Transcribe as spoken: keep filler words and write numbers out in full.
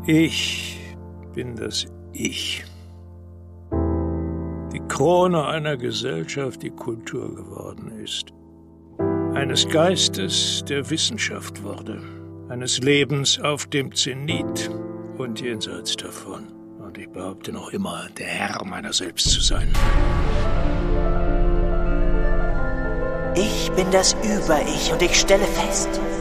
Ich bin das Ich. Die Krone einer Gesellschaft, die Kultur geworden ist. Eines Geistes, der Wissenschaft wurde. Eines Lebens auf dem Zenit und jenseits davon. Und ich behaupte noch immer, der Herr meiner selbst zu sein. Ich bin das Über-Ich und ich stelle fest,